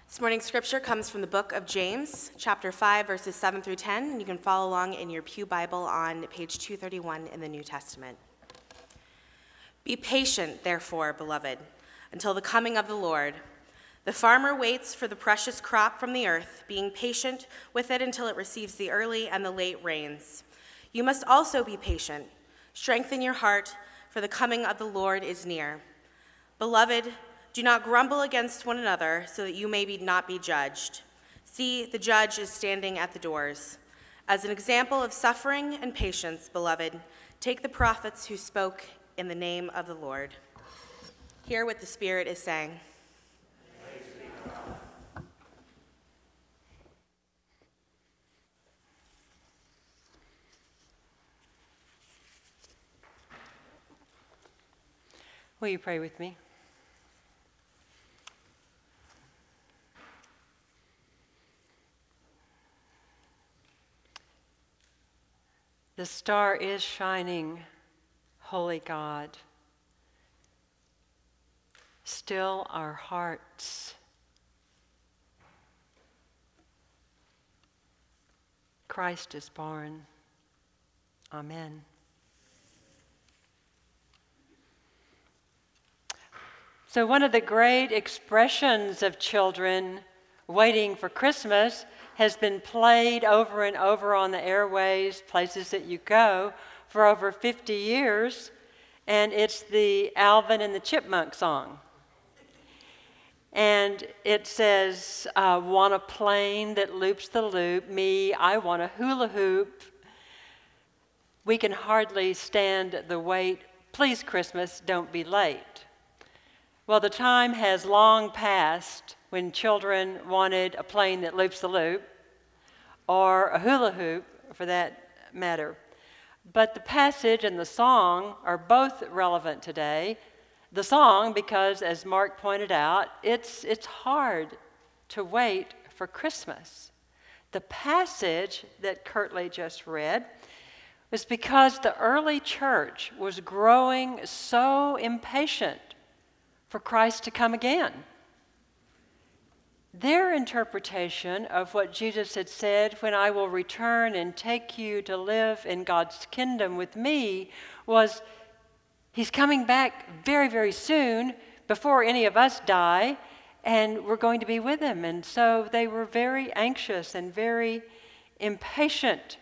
This morning's scripture comes from the book of James, chapter 5, verses 7 through 10, and you can follow along in your pew Bible on page 231 in the New Testament. Be patient, therefore, beloved, until the coming of the Lord. The farmer waits for the precious crop from the earth, being patient with it until it receives the early and the late rains. You must also be patient. Strengthen your heart, for the coming of the Lord is near. Beloved, do not grumble against one another, so that you may not be judged. See, the judge is standing at the doors. As an example of suffering and patience, beloved, take the prophets who spoke in the name of the Lord. Hear what the Spirit is saying. Will you pray with me? The star is shining, holy God. Still our hearts. Christ is born. Amen. So one of the great expressions of children waiting for Christmas has been played over and over on the airways, places that you go, for over 50 years, and it's the Alvin and the Chipmunk song. And it says, want a plane that loops the loop, me, I want a hula hoop. We can hardly stand the wait, please Christmas, don't be late. Well, the time has long passed when children wanted a plane that loops the loop, or a hula hoop, for that matter. But the passage and the song are both relevant today. The song, because as Mark pointed out, it's hard to wait for Christmas. The passage that Kirtley just read was because the early church was growing so impatient for Christ to come again. Their interpretation of what Jesus had said, when I will return and take you to live in God's kingdom with me, was he's coming back very, very soon before any of us die, and we're going to be with him. And so they were very anxious and very impatient.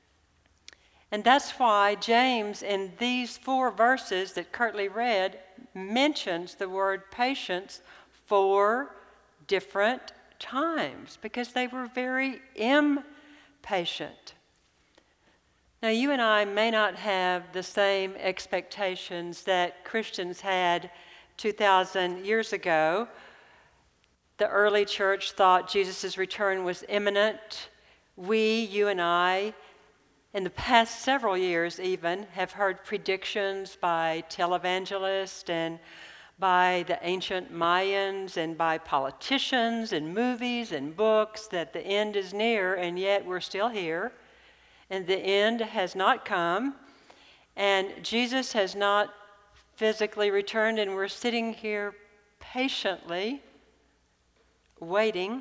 And that's why James, in these 4 verses that Kirtley read, mentions the word patience 4 different times, because they were very impatient. Now, you and I may not have the same expectations that Christians had 2,000 years ago. The early church thought Jesus' return was imminent. You and I, in the past several years even, have heard predictions by televangelists and by the ancient Mayans and by politicians and movies and books that the end is near, and yet we're still here, and the end has not come, and Jesus has not physically returned, and we're sitting here patiently waiting.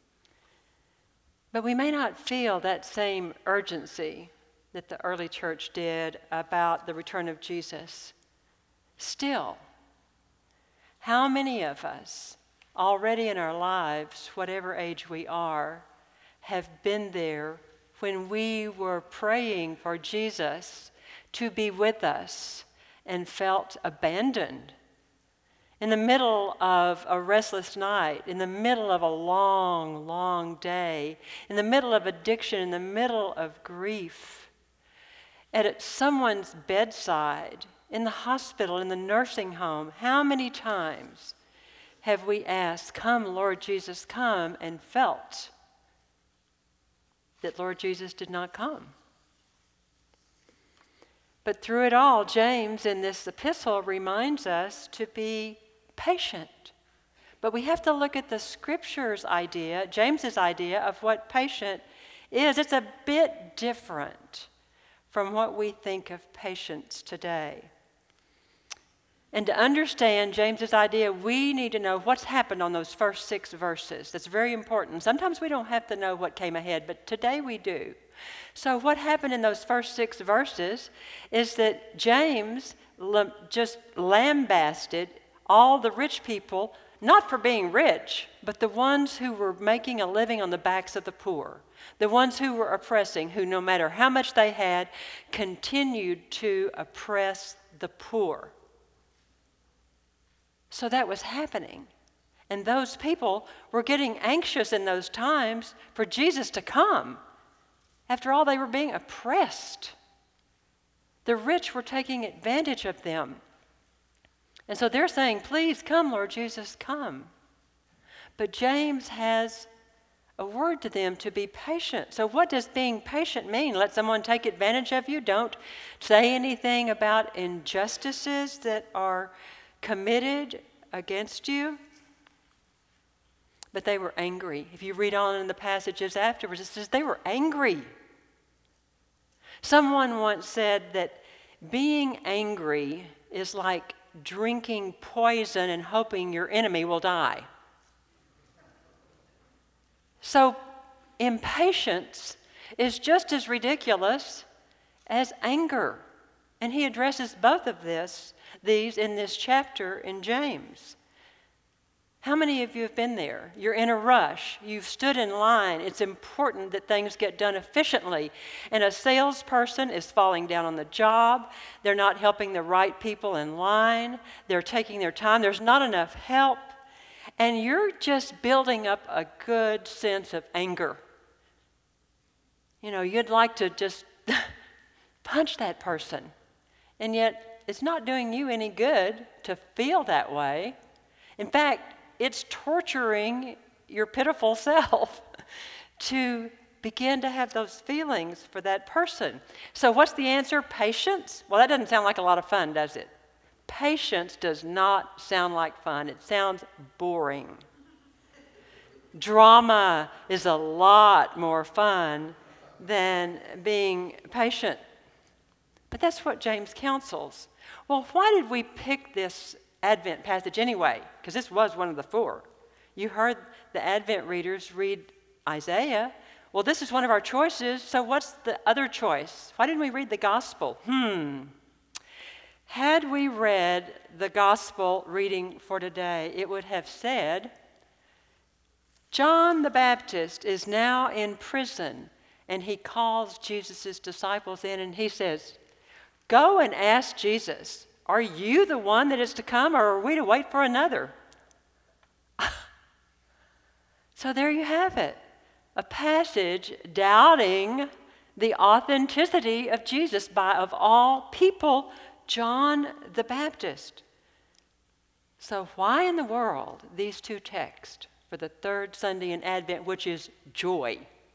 But we may not feel that same urgency that the early church did about the return of Jesus. Still, how many of us already in our lives, whatever age we are, have been there when we were praying for Jesus to be with us and felt abandoned? In the middle of a restless night, in the middle of a long, long day, in the middle of addiction, in the middle of grief, at someone's bedside, in the hospital, in the nursing home, how many times have we asked, come, Lord Jesus, come, and felt that Lord Jesus did not come? But through it all, James in this epistle reminds us to be patient. But we have to look at the scripture's idea, James's idea of what patient is. It's a bit different from what we think of patience today. And to understand James's idea, we need to know what's happened on those first 6 verses. That's very important. Sometimes we don't have to know what came ahead, but today we do. So what happened in those first 6 verses is that James just lambasted all the rich people, not for being rich, but the ones who were making a living on the backs of the poor, the ones who were oppressing, who no matter how much they had, continued to oppress the poor. So that was happening. And those people were getting anxious in those times for Jesus to come. After all, they were being oppressed. The rich were taking advantage of them. And so they're saying, please come, Lord Jesus, come. But James has a word to them to be patient. So what does being patient mean? Let someone take advantage of you? Don't say anything about injustices that are committed against you. But they were angry. If you read on in the passages afterwards, it says they were angry. Someone once said that being angry is like drinking poison and hoping your enemy will die. So impatience is just as ridiculous as anger. And he addresses both of these in this chapter in James. How many of you have been there? You're in a rush. You've stood in line. It's important that things get done efficiently. And a salesperson is falling down on the job. They're not helping the right people in line. They're taking their time. There's not enough help. And you're just building up a good sense of anger. You know, you'd like to just punch that person. And yet, it's not doing you any good to feel that way. In fact, it's torturing your pitiful self to begin to have those feelings for that person. So what's the answer? Patience? Well, that doesn't sound like a lot of fun, does it? Patience does not sound like fun. It sounds boring. Drama is a lot more fun than being patient. But that's what James counsels. Well, why did we pick this Advent passage anyway? Because this was one of the 4. You heard the Advent readers read Isaiah. Well, this is one of our choices, so what's the other choice? Why didn't we read the gospel? Had we read the gospel reading for today, it would have said, John the Baptist is now in prison, and he calls Jesus' disciples in, and he says, go and ask Jesus, are you the one that is to come, or are we to wait for another? So there you have it, a passage doubting the authenticity of Jesus by, of all people, John the Baptist. So why in the world these 2 texts for the 3rd Sunday in Advent, which is joy?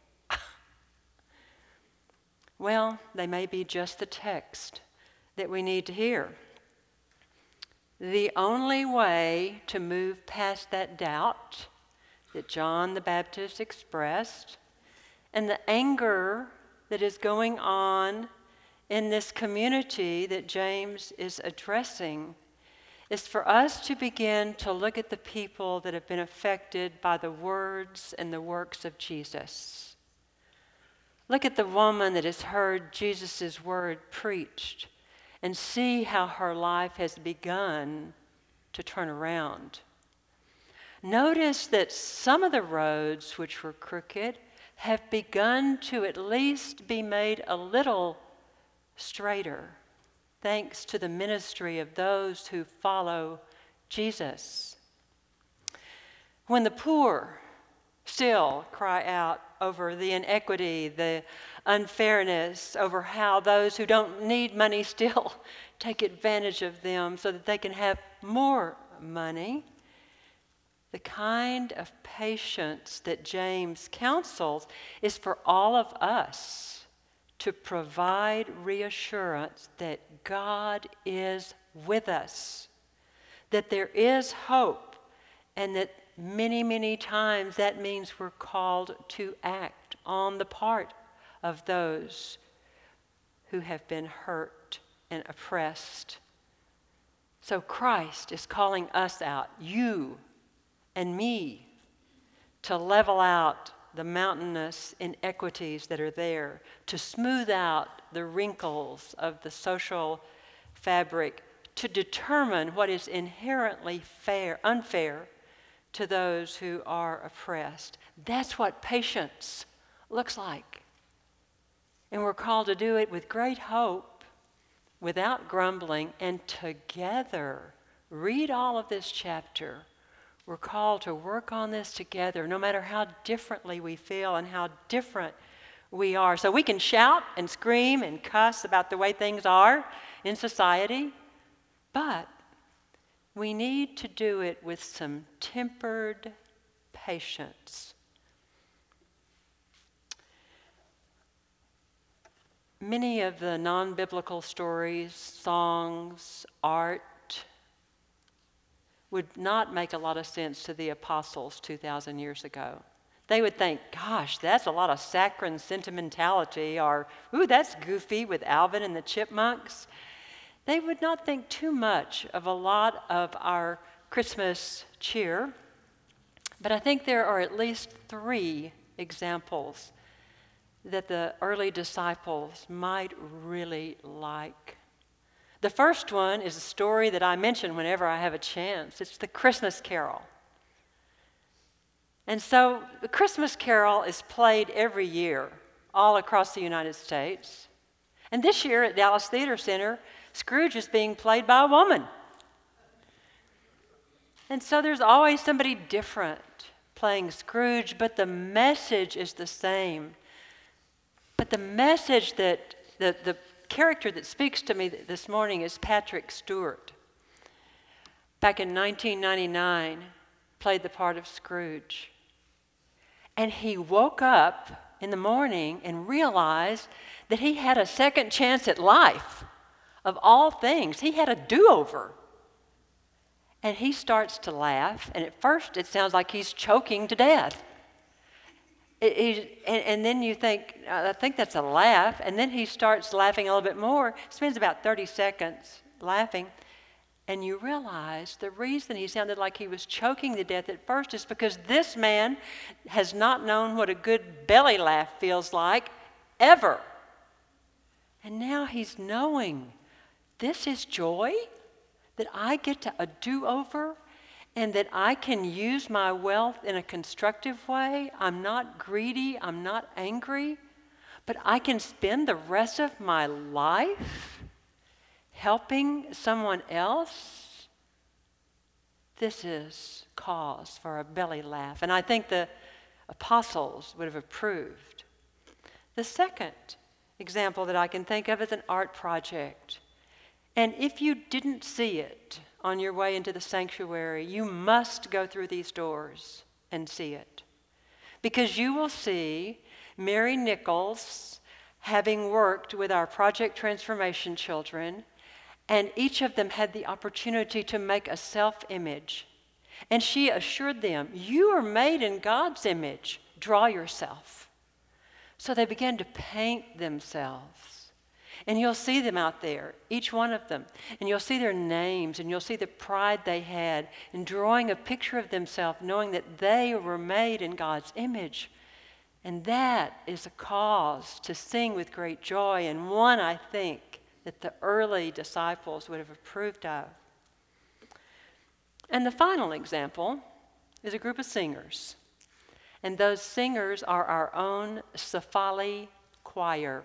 Well, they may be just the text that we need to hear. The only way to move past that doubt that John the Baptist expressed and the anger that is going on in this community that James is addressing is for us to begin to look at the people that have been affected by the words and the works of Jesus. Look at the woman that has heard Jesus' word preached and see how her life has begun to turn around. Notice that some of the roads which were crooked have begun to at least be made a little straighter, thanks to the ministry of those who follow Jesus. When the poor still cry out over the inequity, the unfairness, over how those who don't need money still take advantage of them so that they can have more money, the kind of patience that James counsels is for all of us to provide reassurance that God is with us, that there is hope, and that many, many times that means we're called to act on the part of those who have been hurt and oppressed. So Christ is calling us out, you and me, to level out the mountainous inequities that are there, to smooth out the wrinkles of the social fabric, to determine what is inherently unfair to those who are oppressed. That's what patience looks like. And we're called to do it with great hope, without grumbling, and together. Read all of this chapter. We're called to work on this together, no matter how differently we feel and how different we are. So we can shout and scream and cuss about the way things are in society, but we need to do it with some tempered patience. Many of the non-biblical stories, songs, art, would not make a lot of sense to the apostles 2,000 years ago. They would think, gosh, that's a lot of saccharine sentimentality, or, ooh, that's goofy with Alvin and the Chipmunks. They would not think too much of a lot of our Christmas cheer, but I think there are at least 3 examples that the early disciples might really like. The first one is a story that I mention whenever I have a chance. It's the Christmas Carol. And so the Christmas Carol is played every year all across the United States. And this year at Dallas Theater Center, Scrooge is being played by a woman. And so there's always somebody different playing Scrooge, but the message is the same. But the message that the character that speaks to me this morning is Patrick Stewart. Back in 1999, played the part of Scrooge. And he woke up in the morning and realized that he had a second chance at life. Of all things, he had a do-over. And he starts to laugh, and at first it sounds like he's choking to death. And then you think, I think that's a laugh, and then he starts laughing a little bit more, spends about 30 seconds laughing, and you realize the reason he sounded like he was choking to death at first is because this man has not known what a good belly laugh feels like ever. And now he's knowing this is joy, that I get to a do-over, and that I can use my wealth in a constructive way. I'm not greedy, I'm not angry, but I can spend the rest of my life helping someone else. This is cause for a belly laugh, and I think the apostles would have approved. The second example that I can think of is an art project. And if you didn't see it on your way into the sanctuary, you must go through these doors and see it. Because you will see Mary Nichols having worked with our Project Transformation children, and each of them had the opportunity to make a self-image. And she assured them, you are made in God's image. Draw yourself. So they began to paint themselves. And you'll see them out there, each one of them. And you'll see their names, and you'll see the pride they had in drawing a picture of themselves, knowing that they were made in God's image. And that is a cause to sing with great joy, and one, I think, that the early disciples would have approved of. And the final example is a group of singers. And those singers are our own Cephali Choir.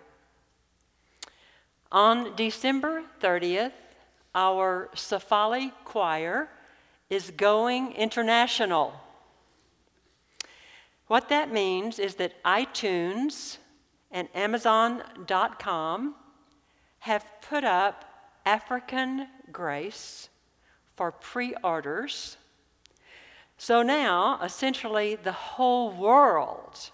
On December 30th, our Cephali Choir is going international. What that means is that iTunes and Amazon.com have put up African Grace for pre-orders. So now, essentially, the whole world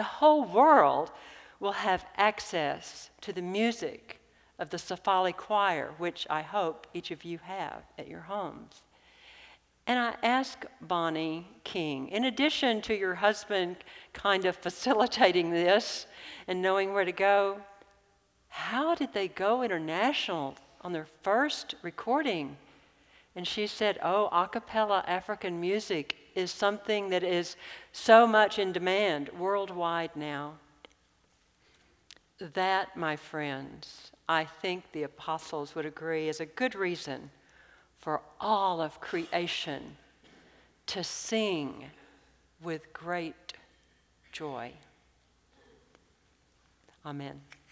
will have access to the music of the Cephali Choir, which I hope each of you have at your homes. And I asked Bonnie King, in addition to your husband kind of facilitating this and knowing where to go, how did they go international on their first recording? And she said, oh, a cappella African music is something that is so much in demand worldwide now. That, my friends, I think the apostles would agree is a good reason for all of creation to sing with great joy. Amen.